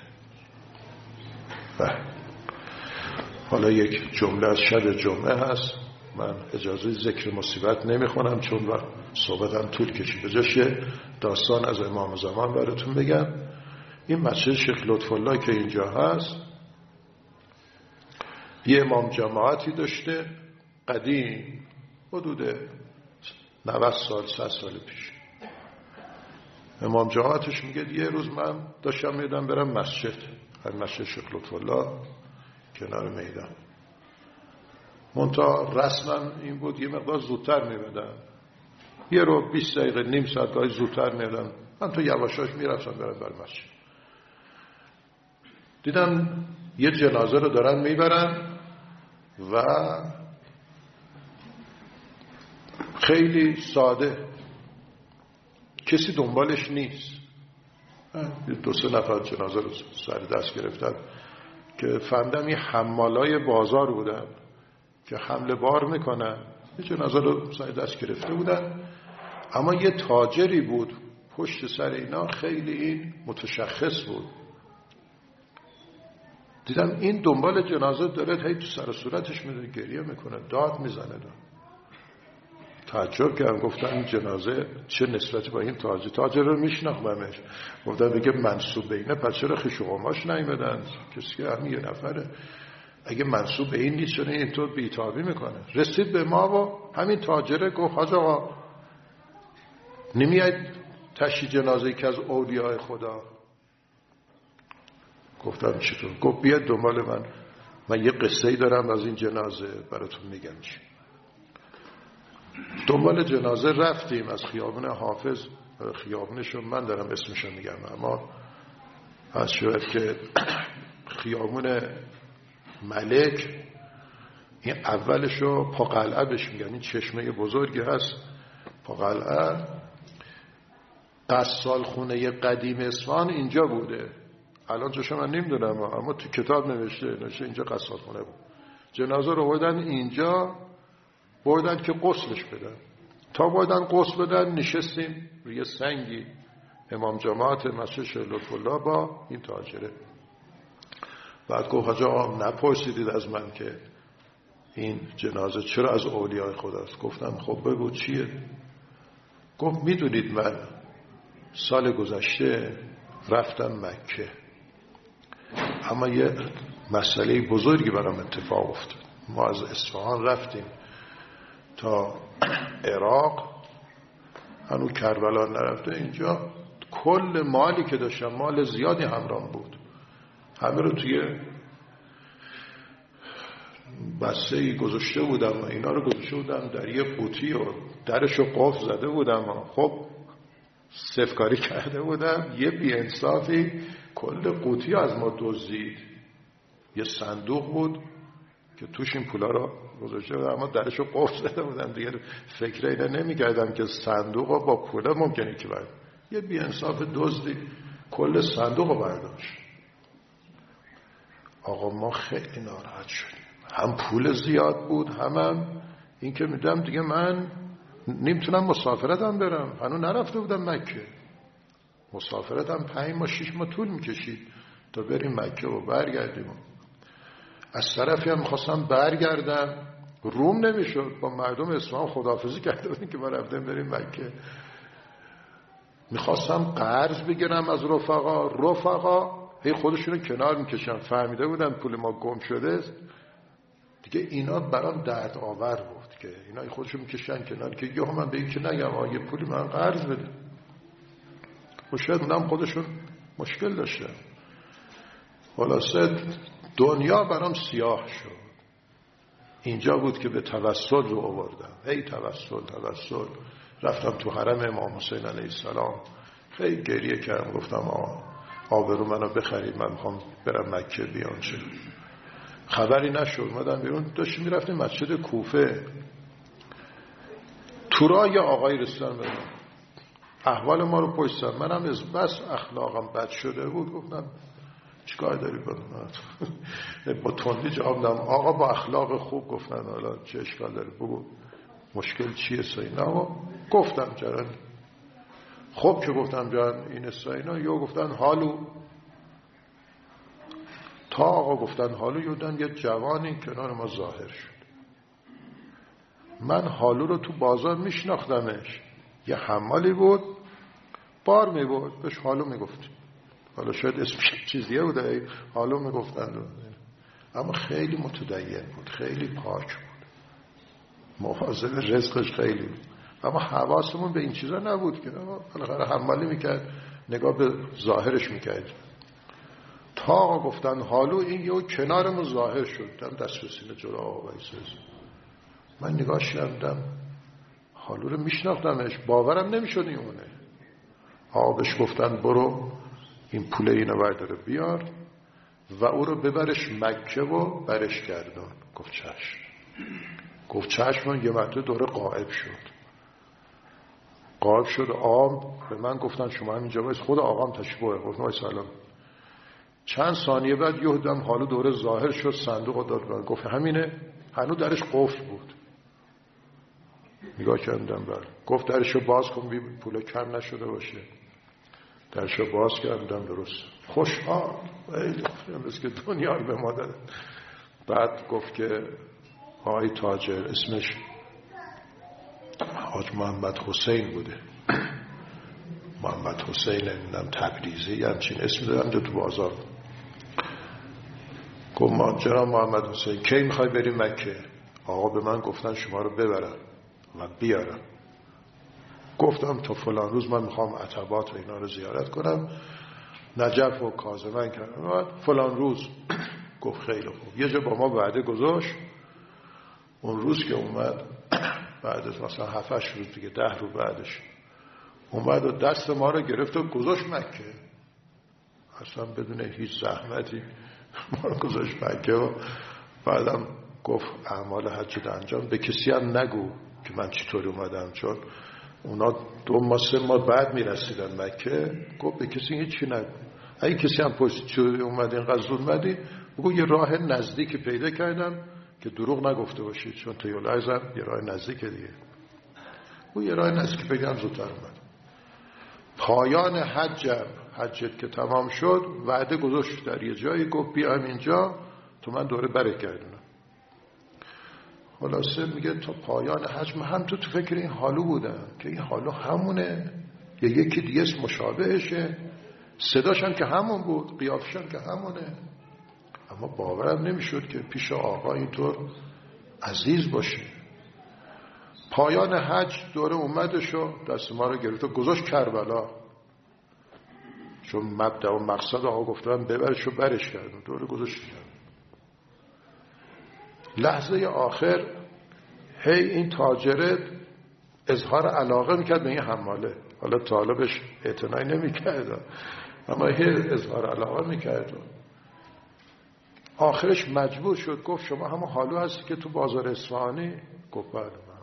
و حالا یک جمله از شب جمعه هست، من اجازه ذکر مصیبت نمیخونم چون وقت صحبتم طول کشید. جاش داستان از امام زمان براتون بگم. این مسجد شیخ لطف الله که اینجا هست یه امام جماعتی داشته قدیم، حدود نود سال صد سال پیش. امام جماعتش میگه یه روز من داشتم میدم برم مسجد، همین مسجد شیخ لطف الله کنار میدان. منتها رسما این بود یه مقدار زودتر میبدن، یه رو بیست دقیقه نیم ساعت گاهی زودتر میبدن. من تو یواشاش میرفتم برم بر مسجد. دیدم یه جنازه رو دارن میبرن و خیلی ساده، کسی دنبالش نیست. دو سه نفر جنازه رو سر دست گرفتن که فهمیدم این حمالای بازار بودن که حمل بار میکنن. یه جنازه رو سر دست گرفته بودن، اما یه تاجری بود پشت سر اینا، خیلی این متشخص بود. دیدم این دنبال جنازه داره، هی تو سر و صورتش میدونه گریه میکنه، داد میزنه. تعجب کردم، گفتم این جنازه چه نسبتی با این تاجر؟ تاجر رو میشناختمش. گفتم بگه منسوب به اینه، پس چرا خویش و قوماش نیومدن؟ کسی که همین یه نفره. اگه منسوب به این نیست چرا اینطور بی‌تابی میکنه؟ رسید به ما و همین تاجره گفت حاج آقا نمیاید تشییع جنازه که از اولیاء خدا؟ گفتم چطور؟ گفت بیاد دنبال من، من یه قصه‌ای دارم از این جنازه براتون میگم. چی؟ دنبال جنازه رفتیم از خیابون حافظ، خیابونشو من دارم اسمشو میگم، اما از شاید که خیابون ملک، این اولشو پا قلعه بهش میگن، این چشمه بزرگی هست پا قلعه. قصال خونه قدیم اصفهان اینجا بوده، الان جاشو من نمیدونم، اما تو کتاب نوشته نوشته اینجا قصال خونه بود. جنازه رو بردن اینجا، بردن که غسلش بدن. تا بردن غسل بدن نشستیم روی سنگی، امام جماعت مسجد شیخ لطف الله با این تاجره. بعد گفت حاج آقا نپرسیدید از من که این جنازه چرا از اولیاء خداست؟ گفتم خب بگو چیه؟ گفت میدونید من سال گذشته رفتم مکه، اما یه مسئله بزرگی برام اتفاق افتاد. ما از اصفهان رفتیم تا عراق، هنوز کربلا نرفته. اینجا کل مالی که داشتم، مال زیادی همراهم بود، همه رو توی بسته گذاشته بودم و اینا رو گذاشته بودم در یه قوطی و درشو قفل زده بودم. خب صفکاری کرده بودم، یه بی‌انصافی کل قوطی از ما دزدید. یه صندوق بود که توش این پولا رو گذاشته بودم، اما درشو قفل زده بودم دیگه. فکر اینا نمی‌کردم که صندوق رو با پولا ممکنه که برد. یه بی‌انصاف دزدی کل صندوق رو برداشت. آقا ما خیلی ناراحت شدیم، هم پول زیاد بود، هم, هم این که میدم دیگه من نمیتونم مسافرتم برم، هنوز نرفته بودم مکه. مسافرتم پنج ماه شش ماه طول میکشید تا بریم مکه و برگردیم. از طرفی هم خواستم برگردم، روم نمیشد، با مردم اصفهان خداحافظی کرده بودیم که ما رفتیم بریم مکه. میخواستم قرض بگیرم از رفقا، رفقا هی خودشونو کنار میکشن، فهمیده بودن پول ما گم شده دیگه. اینا برام درد آور بود که اینا خودشون میکشن کنار که یه من به این که نگم آگه پولی من قرض بده. و شاید اونم خودشون مشکل داشتن. خلاصه دنیا برام سیاه شد. اینجا بود که به توسل رو آوردم، هی توسل توسل. رفتم تو حرم امام حسین علیه السلام، خیلی گریه کردم، گفتم آه آبرو منو بخرید، من میخوام برم مکه بیام. چه خبری نشد. اومدم بیرون، داشتیم میرفتیم مسجد کوفه، تو راه یه آقای رسیدن به احوال ما رو پرسیدن. منم از بس اخلاقم بد شده بود گفتم چیکار داری با با تندی جواب دادم آقا با اخلاق خوب. گفتن حالا چه اشکال داره، بگو مشکل چیه ساینا؟ گفتم جران. خب که گفتم جان این ساینا، یا گفتن حالو. تا آقا گفتن حالو، یودن یه جوانی کنار ما ظاهر شد. من حالو رو تو بازار میشناختمش، یه حمالی بود بار میبرد، بهش حالو میگفت. حالا شاید اسمش چیزیه بوده، حالو میگفتن، اما خیلی متدین بود، خیلی پاک بود، مواظب رزقش خیلی بود. اما حواسمون به این چیزا نبود که بالاخره حمالی میکرد، نگاه به ظاهرش میکرد. تا آقا گفتن حالو، این یه کنارمون ظاهر شد، دم دست به سینه جلو آقا وایساد. من نگاهش کردم، حالو رو میشناختمش، باورم نمیشد این اونه. آقا بهش گفتن برو این پول اینو برداره بیار و او رو ببرش مکه و برش گردان. گفت چشم. گفت چشم. من یه مرتبه دوره قائب شد. قائب شد. آقام به من گفتن شما هم اینجا باید. خود آقام تشریف آورد. گفتم سلام. چند ثانیه بعد یهودم حالو دوره ظاهر شد، صندوق رو داد. گفت همینه. هنوز درش قفل بود. نگاه کردم بله. گفت درشو باز کن بی پول کم نشده باشه. درشو باز کردم درست. خوشحال مثل که دنیا رو به ما دادن. بعد گفت که آقای تاجر، اسمش حاج محمد حسین بوده، محمد حسین نمیدونم تبریزی همچین اسم دارم تو بازار. گفت ما جناب محمد حسین کی میخوای بریم مکه؟ آقا به من گفتن شما رو ببرم و بیارم. گفتم تا فلان روز من میخوام عتبات و اینا رو زیارت کنم، نجف و کاظمن کردم. فلان روز گفت خیلی خوب. یه جا با ما وعده گذاشت. اون روز که اومد بعد از مثلا هفت هشت روز دیگه، ده روز بعدش اومد و دست ما رو گرفت و گذاشت مکه. اصلا بدون هیچ زحمتی ما رو گذاشت مکه. و بعدم گفت اعمال حج انجام به کسی هم نگو که من چطوری اومدم، چون اونا دو ماه سه ماه بعد میرسیدن مکه. گفت به کسی هیچی نگو. اگه کسی هم پشت چطوری اومدی اینقدر زود اومدی، بگو یه راه نزدیکی پیدا کردم که دروغ نگفته باشید، چون تیولایزم یه راه نزدیک دیگه. او یه راه نزدیک بگم زودتر اومد. پایان حجم، حجت که تمام شد، وعده گذاشت در یه جایی، گفت بیام اینجا تو من دوره بره کردونم. خلاصه میگه تا پایان حج هم تو تو فکر این حالو بودم که این حالو همونه یا یکی دیگه اسم مشابهشه، صداشم که همون بود، قیافشم که همونه، اما باورم نمیشد که پیش آقا اینطور عزیز باشه. پایان حج دوره اومدش و دست ما رو گرفت و گذاشت کربلا، چون مبدأ و مقصد آقا گفتم ببرش و برش کردم، دوره گذاشت کردم. لحظه آخر هی این تاجرت اظهار علاقه میکرد به این حماله، حالا طالبش اعتنایی نمیکرد اما هی اظهار علاقه میکرد. آخرش مجبور شد گفت شما همون حالو هستی که تو بازار اصفهانی؟ گفت بله من.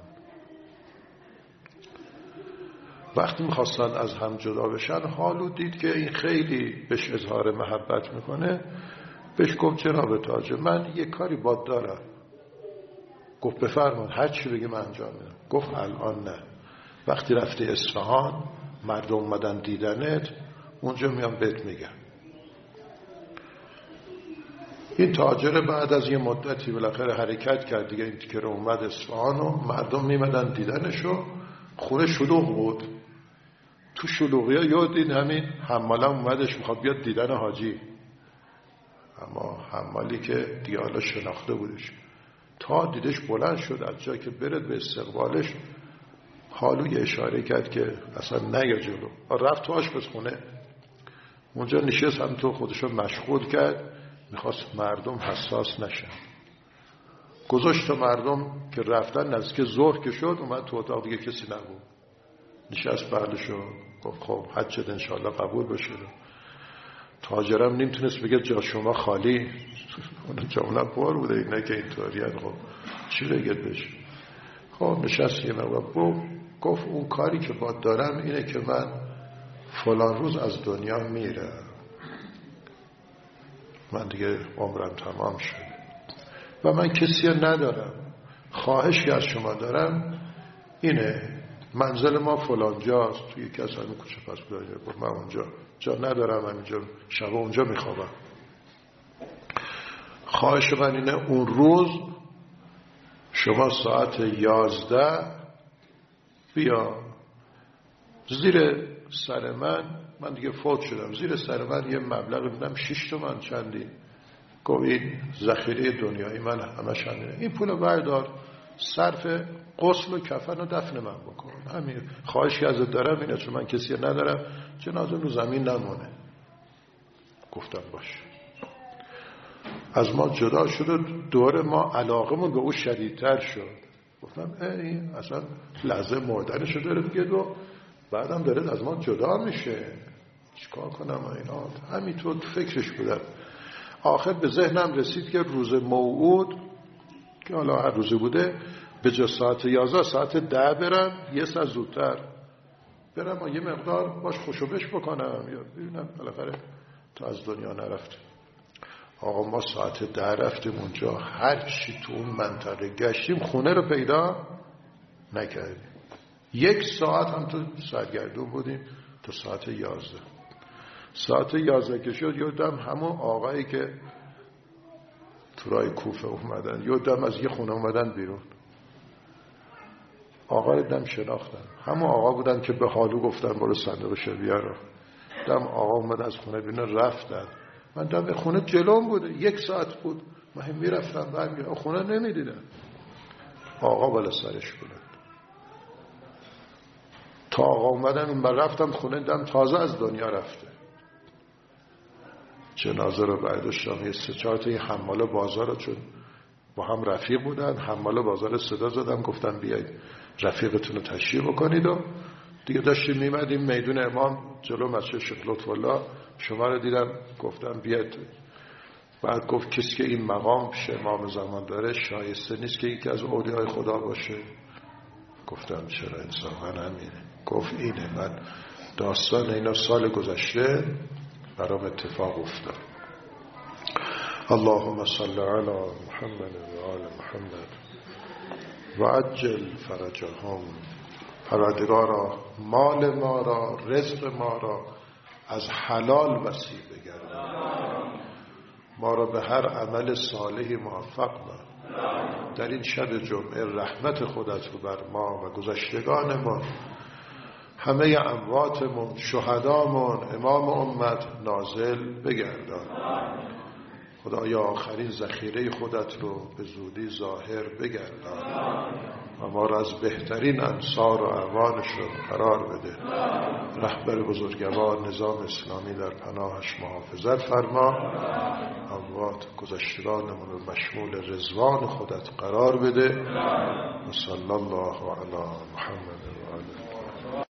وقتی میخواستن از هم جدا بشن، حالو دید که این خیلی بهش اظهار محبت میکنه، بهش گفت جناب تاجر من یه کاری باد دارم. گفت بفرمایید هر چی بگی من انجام میدم. گفت الان نه، وقتی رفتی اصفهان مردم اومدن دیدنت، اونجا میام بهت میگم. این تاجر بعد از یه مدتی بالاخره حرکت کرد دیگه، این تیکر اومد اصفهان و مردم میمدن دیدنشو. خونه شلوغ بود، تو شلوغی ها یاد دید همین حماله اومدش میخواد بیاد دیدن حاجی، اما حمالی که دیالا شناخته بودش تا دیدش بلند شد از جا که برد به استقبالش، حالو یه اشاره کرد که اصلا نیا جلو. رفت تو آشپزخونه، اونجا نشست هم تو خودشو مشغول کرد، میخواست مردم حساس نشن. گذاشت تا مردم که رفتن نزدیک ظهر که شد، اومد تو اتاق دیگه کسی نبود، نشست بعدشو گفت خب حجت انشاءالله قبول بشه. تاجرم نمیتونست بگه جا شما خالی، اون جامعه بار بوده اینه که اینطوریه، خب چی بگید بشه. خب نشست یه مقدار گفت اون کاری که باید دارم اینه که من فلان روز از دنیا میرم، من دیگه عمرم تمام شد و من کسی ندارم، خواهش که از شما دارم اینه منزل ما فلان جاست، توی یکی از همین کوچه پس بودایی. گفت من اونجا جا ندارم، همینجا شب اونجا میخوابم، خواهش من اینه اون روز شما ساعت یازده بیا زیر سر من، من دیگه فوت شدم، زیر سر من یه مبلغ میدم شش تومن چندی. گفت این ذخیره دنیایی من همش همینه، این پولو بردار صرف غسل و کفن و دفن من بکن، همین خواهش که ازت دارم اینه، چون من کسی ندارم جنازه رو زمین نمونه. گفتم باش. از ما جدا شد و دور ما علاقمون به او شدیدتر شد. گفتم این اصلا لحظه مردنشو داره دیگه، دو بعدم داره از ما جدا میشه، چیکار کنم اینا. همینطور فکرش بودم. آخر به ذهنم رسید که روز موعود که حالا هر روزه بوده، به جا ساعت یازده ساعت ده برم، یه ساعت زودتر برم و یه مقدار باش خوشوبش بکنم یا ببینم بالاخره تا از دنیا نرفته. آقا ما ساعت ده رفتیم اونجا، هر چی تو اون منطقه گشتیم خونه رو پیدا نکردیم. یک ساعت هم تو سرگردون بودیم تا ساعت یازده. ساعت یازده که شد یادم همون آقایی که تو راه کوفه اومدن یادم از یه خونه اومدن بیرون، آقا رو دم شناختن، همون آقا بودن که به حالو گفتن برو صندوق شبیه رو. دم آقا اومد از خونه بیرون رفتن، من دم خونه جلوم بوده، یک ساعت بود من هم میرفتم برمیگردم خونه نمیدیدم. آقا بالا سرش بودن تا آقا اومدن اون بر رفتم خونه، دم تازه از دنیا رفته. جنازه رو برداشتم، یه سه چهار تا این حماله بازار رو، چون با هم رفیق بودن، حماله بازار صدا زدم گفتم بیاید رفیقتون رو تشریح بکنید و دیگه داشتیم میمدیم میدون امام جلو مسجد شیخ لطف‌الله، شما رو دیدم گفتم بیاید. بعد گفت کسی که این مقام پیش امام زمان داره شایسته نیست که یکی از اولیای خدا باشه. گفتم چرا انصافا همینه. گفت اینه، من داستان اینا سال گذشته برام اتفاق افتاد. اللهم صل علی محمد و آل محمد و عجل فرجهم. پروردگارا مال ما را، رزق ما را از حلال وسیع بگردان، ما را به هر عمل صالحی موفق کن. در این شب جمعه رحمت خودت رو بر ما و گذشتگان ما، همه امواتمون، شهدامون، امام امت نازل بگردان. خدایا آخرین ذخیره خودت رو به زودی ظاهر بگردان و ما را از بهترین انصار و اعوانشون قرار بده. رهبر بزرگوار نظام اسلامی در پناهش محافظت فرما، اموات گذشتگانمون رو مشمول رضوان خودت قرار بده. و صلی الله علی محمد.